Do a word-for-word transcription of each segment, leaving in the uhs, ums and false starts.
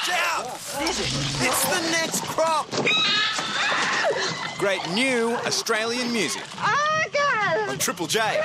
Watch out! It's the next crop! Great new Australian music. Oh, God! On Triple J.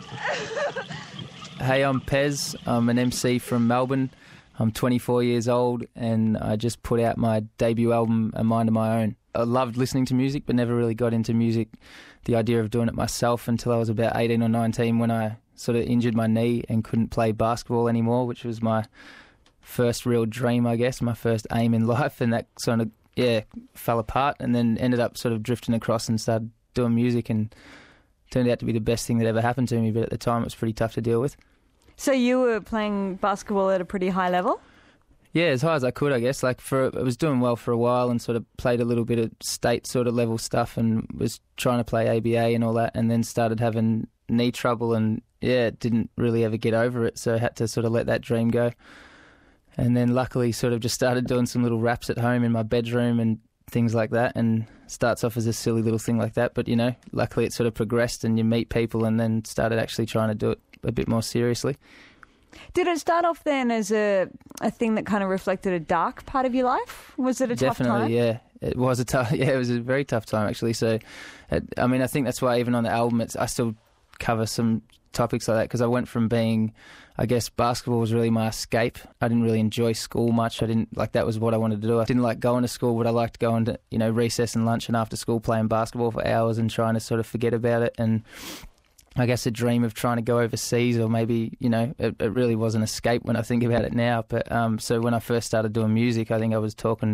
Hey, I'm Pez. I'm an M C from Melbourne. I'm twenty-four years old and I just put out my debut album, A Mind of My Own. I loved listening to music but never really got into music, the idea of doing it myself, until I was about eighteen or nineteen when I sort of injured my knee and couldn't play basketball anymore, which was my first real dream, I guess, my first aim in life, and that sort of, yeah, fell apart, and then ended up sort of drifting across and started doing music, and turned out to be the best thing that ever happened to me, but at the time it was pretty tough to deal with. So you were playing basketball at a pretty high level? Yeah, as high as I could, I guess. Like, for I was doing well for a while and sort of played a little bit of state sort of level stuff and was trying to play A B A and all that, and then started having knee trouble and, yeah, didn't really ever get over it, so I had to sort of let that dream go. And then luckily sort of just started doing some little raps at home in my bedroom and things like that, and starts off as a silly little thing like that, but, you know, luckily it sort of progressed and you meet people and then started actually trying to do it a bit more seriously. Did it start off then as a a thing that kind of reflected a dark part of your life? Was it a tough time? Definitely, yeah. It was a tough, yeah, it was a very tough time actually. So, it, I mean, I think that's why even on the album, it's, I still cover some topics like that, because I went from being, I guess, basketball was really my escape. I didn't really enjoy school much. I didn't, like, that was what I wanted to do. I didn't like going to school, but I liked going to, you know, recess and lunch and after school playing basketball for hours and trying to sort of forget about it. And I guess a dream of trying to go overseas, or maybe, you know, it, it really was an escape when I think about it now. But um, so when I first started doing music, I think I was talking,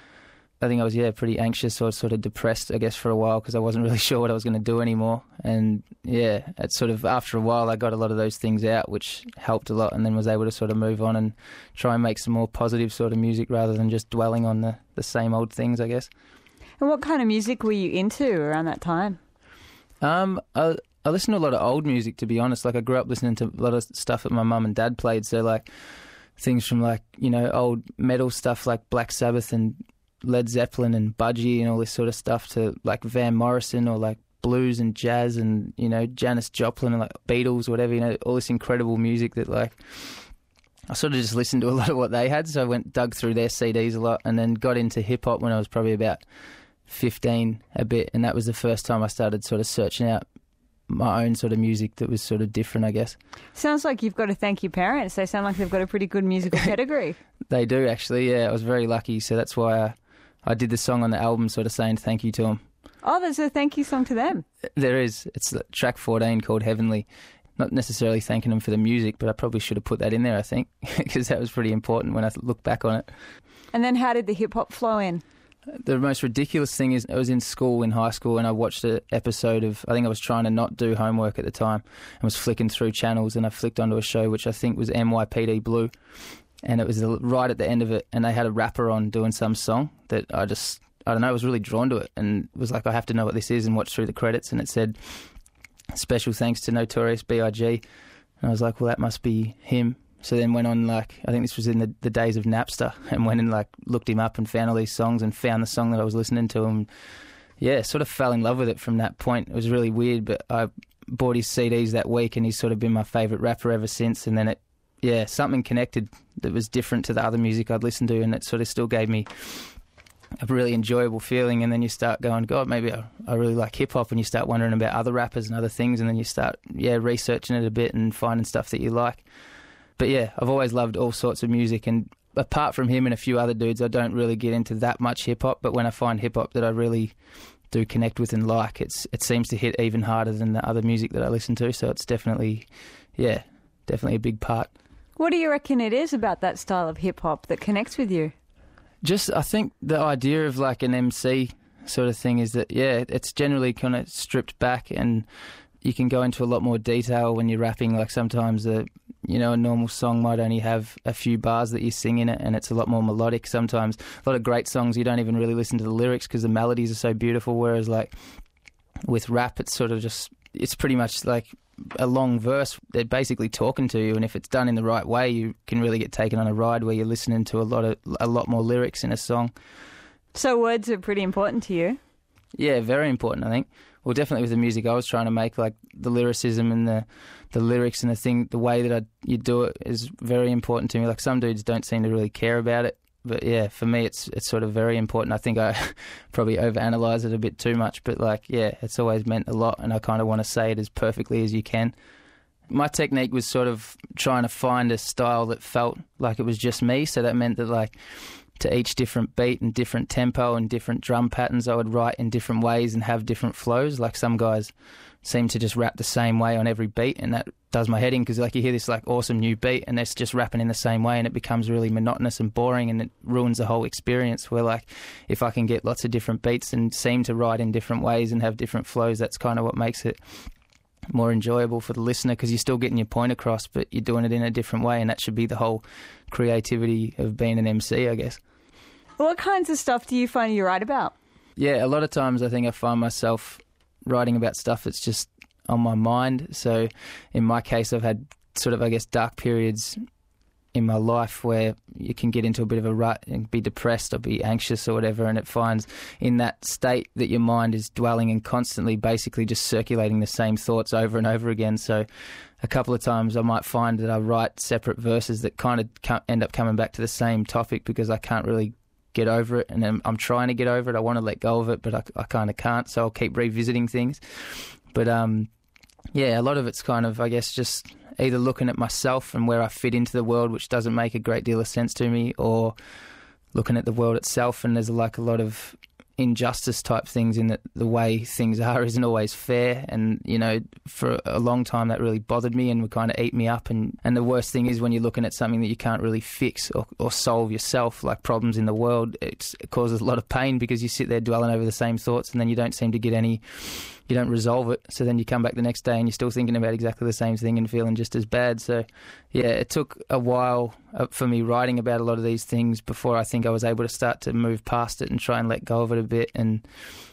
I think I was, yeah, pretty anxious or sort of depressed, I guess, for a while, because I wasn't really sure what I was going to do anymore. And, yeah, it's sort of, after a while, I got a lot of those things out, which helped a lot, and then was able to sort of move on and try and make some more positive sort of music rather than just dwelling on the, the same old things, I guess. And what kind of music were you into around that time? Um, I... I listen to a lot of old music, to be honest. Like, I grew up listening to a lot of stuff that my mum and dad played. So, like, things from, like, you know, old metal stuff like Black Sabbath and Led Zeppelin and Budgie and all this sort of stuff, to, like, Van Morrison, or, like, blues and jazz and, you know, Janis Joplin and, like, Beatles, whatever, you know, all this incredible music that, like, I sort of just listened to a lot of what they had. So I went, dug through their C Ds a lot, and then got into hip-hop when I was probably about fifteen a bit. And that was the first time I started sort of searching out my own sort of music that was sort of different, I guess. Sounds like you've got to thank your parents. They sound like they've got a pretty good musical pedigree. They do, actually, yeah. I was very lucky, so that's why I, I did the song on the album sort of saying thank you to them. Oh, there's a thank you song to them. There is. It's track fourteen called Heavenly. Not necessarily thanking them for the music, but I probably should have put that in there, I think, because that was pretty important when I look back on it. And then how did the hip-hop flow in? The most ridiculous thing is, I was in school, in high school, and I watched an episode of, I think I was trying to not do homework at the time, and was flicking through channels, and I flicked onto a show which I think was N Y P D Blue, and it was right at the end of it, and they had a rapper on doing some song that I just, I don't know, I was really drawn to it, and was like, I have to know what this is, and watched through the credits, and it said, special thanks to Notorious B I G, and I was like, well, that must be him. So then went on, like, I think this was in the, the days of Napster, and went and, like, looked him up and found all these songs and found the song that I was listening to, and, yeah, sort of fell in love with it from that point. It was really weird, but I bought his C Ds that week, and he's sort of been my favourite rapper ever since, and then it, yeah, something connected that was different to the other music I'd listened to, and it sort of still gave me a really enjoyable feeling. And then you start going, God, maybe I, I really like hip-hop, and you start wondering about other rappers and other things, and then you start, yeah, researching it a bit and finding stuff that you like. But yeah, I've always loved all sorts of music, and apart from him and a few other dudes, I don't really get into that much hip-hop, but when I find hip-hop that I really do connect with and like, it's it seems to hit even harder than the other music that I listen to, so it's definitely, yeah, definitely a big part. What do you reckon it is about that style of hip-hop that connects with you? Just, I think the idea of like an M C sort of thing is that, yeah, it's generally kind of stripped back, and you can go into a lot more detail when you're rapping. Like, sometimes the, you know, a normal song might only have a few bars that you sing in it, and it's a lot more melodic. Sometimes a lot of great songs you don't even really listen to the lyrics because the melodies are so beautiful, whereas like with rap it's sort of just, it's pretty much like a long verse. They're basically talking to you, and if it's done in the right way, you can really get taken on a ride where you're listening to a lot of a lot more lyrics in a song. So words are pretty important to you? Yeah, very important, I think. Well, definitely with the music I was trying to make, like the lyricism and the the lyrics and the thing, the way that I, you do it is very important to me. Like, some dudes don't seem to really care about it, But yeah, for me, it's it's sort of very important. I think I probably overanalyze it a bit too much, but like, yeah, it's always meant a lot, and I kind of want to say it as perfectly as you can. My technique was sort of trying to find a style that felt like it was just me, so that meant that like to each different beat and different tempo and different drum patterns, I would write in different ways and have different flows. Like some guys seem to just rap the same way on every beat, and that does my head in, because like you hear this like awesome new beat and they're just rapping in the same way, and it becomes really monotonous and boring, and it ruins the whole experience. Where like if I can get lots of different beats and seem to write in different ways and have different flows, that's kind of what makes it more enjoyable for the listener, because you're still getting your point across, but you're doing it in a different way, and that should be the whole creativity of being an M C, I guess. What kinds of stuff do you find you write about? Yeah, a lot of times I think I find myself writing about stuff that's just on my mind. So in my case, I've had sort of, I guess, dark periods in my life where you can get into a bit of a rut and be depressed or be anxious or whatever, and it finds in that state that your mind is dwelling and constantly basically just circulating the same thoughts over and over again. So a couple of times I might find that I write separate verses that kind of end up coming back to the same topic, because I can't really get over it, and then I'm trying to get over it. I want to let go of it, but I, I kind of can't, so I'll keep revisiting things. But um, yeah, a lot of it's kind of, I guess, just either looking at myself and where I fit into the world, which doesn't make a great deal of sense to me, or looking at the world itself, and there's like a lot of injustice type things in that the way things are isn't always fair. And, you know, for a long time that really bothered me and would kind of eat me up. And, and the worst thing is when you're looking at something that you can't really fix or, or solve yourself, like problems in the world, it's, it causes a lot of pain, because you sit there dwelling over the same thoughts and then you don't seem to get any, you don't resolve it. So then you come back the next day and you're still thinking about exactly the same thing and feeling just as bad. So yeah, it took a while for me writing about a lot of these things before I think I was able to start to move past it and try and let go of it a bit and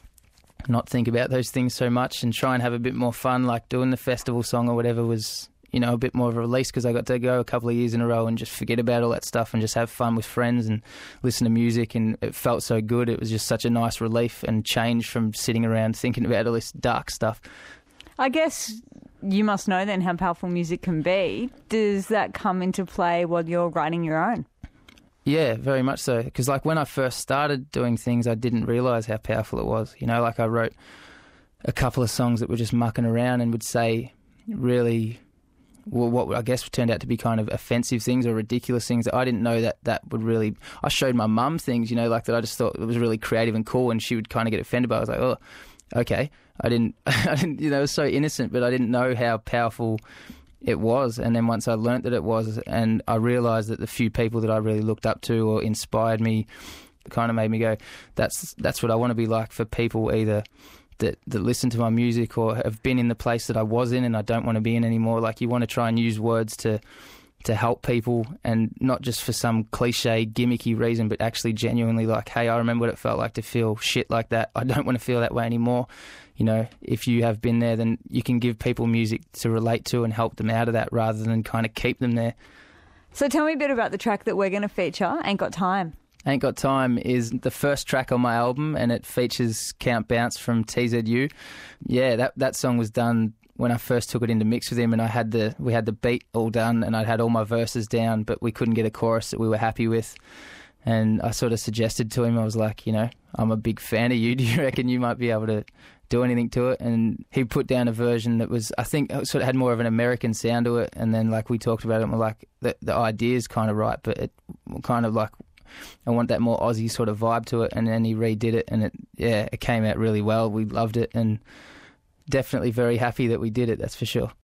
not think about those things so much, and try and have a bit more fun. Like doing the festival song or whatever was, you know, a bit more of a release, because I got to go a couple of years in a row and just forget about all that stuff and just have fun with friends and listen to music, and it felt so good. It was just such a nice relief and change from sitting around thinking about all this dark stuff. I guess you must know then how powerful music can be. Does that come into play while you're writing your own? Yeah, very much so. Because like when I first started doing things, I didn't realise how powerful it was. You know, like I wrote a couple of songs that were just mucking around and would say really, well, what I guess turned out to be kind of offensive things or ridiculous things that I didn't know that that would really... I showed my mum things, you know, like that I just thought it was really creative and cool, and she would kind of get offended by it. I was like, oh, okay. I didn't, I didn't, you know, it was so innocent, but I didn't know how powerful it was. And then once I learnt that it was, and I realised that the few people that I really looked up to or inspired me, kind of made me go, that's that's what I want to be like for people, either that, that listen to my music or have been in the place that I was in and I don't want to be in anymore. Like, you want to try and use words to to help people, and not just for some cliche gimmicky reason, but actually genuinely like, hey, I remember what it felt like to feel shit like that. I don't want to feel that way anymore. You know, if you have been there, then you can give people music to relate to and help them out of that, rather than kind of keep them there. So tell me a bit about the track that we're going to feature, Ain't Got Time. Ain't Got Time is the first track on my album, and it features Count Bounce from T Z U. Yeah, that that song was done when I first took it into mix with him, and I had the we had the beat all done, and I'd had all my verses down, but we couldn't get a chorus that we were happy with. And I sort of suggested to him, I was like, you know, I'm a big fan of you. Do you reckon you might be able to do anything to it? And he put down a version that was, I think, sort of had more of an American sound to it. And then, like, we talked about it, and we're like, the, the idea's kind of right, but it kind of like, I want that more Aussie sort of vibe to it. And then he redid it, and it, yeah, it came out really well. We loved it, and definitely very happy that we did it, that's for sure.